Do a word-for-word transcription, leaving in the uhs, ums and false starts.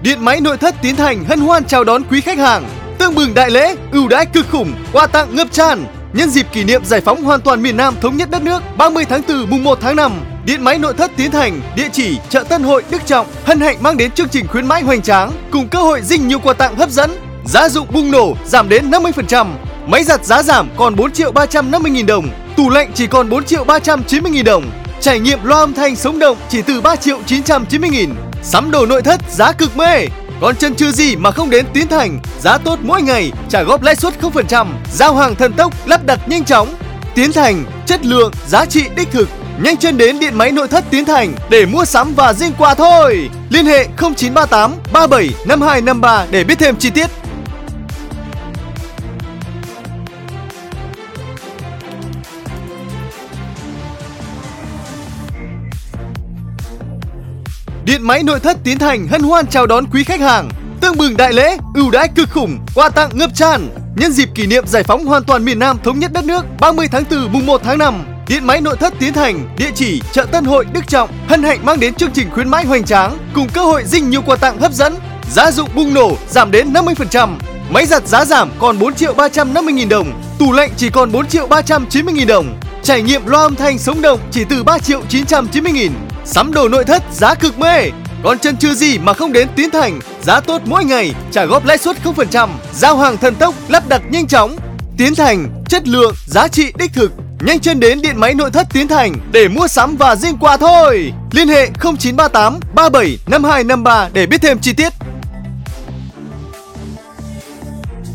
Điện máy nội thất Tiến Thành hân hoan chào đón quý khách hàng. Tương bừng đại lễ, ưu đãi cực khủng, quà tặng ngập tràn. Nhân dịp kỷ niệm giải phóng hoàn toàn miền Nam thống nhất đất nước ba mươi tháng tư mùng một tháng năm, Điện máy nội thất Tiến Thành, địa chỉ chợ Tân Hội, Đức Trọng hân hạnh mang đến chương trình khuyến mãi hoành tráng cùng cơ hội dinh nhiều quà tặng hấp dẫn. Giá dụng bùng nổ giảm đến năm mươi phần trăm. Máy giặt giá giảm còn bốn triệu ba trăm năm mươi nghìn đồng, tủ lạnh chỉ còn bốn triệu ba trăm chín mươi nghìn đồng. Trải nghiệm loa âm thanh sống động chỉ từ ba triệu chín trăm chín mươi nghìn. Sắm đồ nội thất giá cực mê. Còn chần chừ gì mà không đến Tiến Thành, giá tốt mỗi ngày, trả góp lãi suất không phần trăm, giao hàng thần tốc, lắp đặt nhanh chóng. Tiến Thành, chất lượng, giá trị đích thực. Nhanh chân đến điện máy nội thất Tiến Thành để mua sắm và dinh quà thôi. Liên hệ không chín ba tám ba bảy năm hai năm ba để biết thêm chi tiết. Điện máy nội thất Tiến Thành hân hoan chào đón quý khách hàng. Tương bừng đại lễ, ưu đãi cực khủng, quà tặng ngập tràn. Nhân dịp kỷ niệm giải phóng hoàn toàn miền Nam thống nhất đất nước ba mươi tháng tư mùng một tháng năm, Điện máy nội thất Tiến Thành, địa chỉ chợ Tân Hội, Đức Trọng hân hạnh mang đến chương trình khuyến mãi hoành tráng cùng cơ hội dinh nhiều quà tặng hấp dẫn. Giá dụng bùng nổ giảm đến năm mươi phần trăm. Máy giặt giá giảm còn bốn triệu ba trăm năm mươi nghìn đồng, tủ lạnh chỉ còn bốn triệu ba trăm chín mươi nghìn đồng. Trải nghiệm loa âm thanh sống động chỉ từ ba triệu chín trăm chín mươi nghìn. Sắm đồ nội thất giá cực mê. Còn chần chừ gì mà không đến Tiến Thành, giá tốt mỗi ngày, trả góp lãi suất không phần trăm, giao hàng thần tốc, lắp đặt nhanh chóng. Tiến Thành, chất lượng, giá trị đích thực. Nhanh chân đến điện máy nội thất Tiến Thành để mua sắm và dinh quà thôi. Liên hệ không chín ba tám ba bảy năm hai năm ba để biết thêm chi tiết.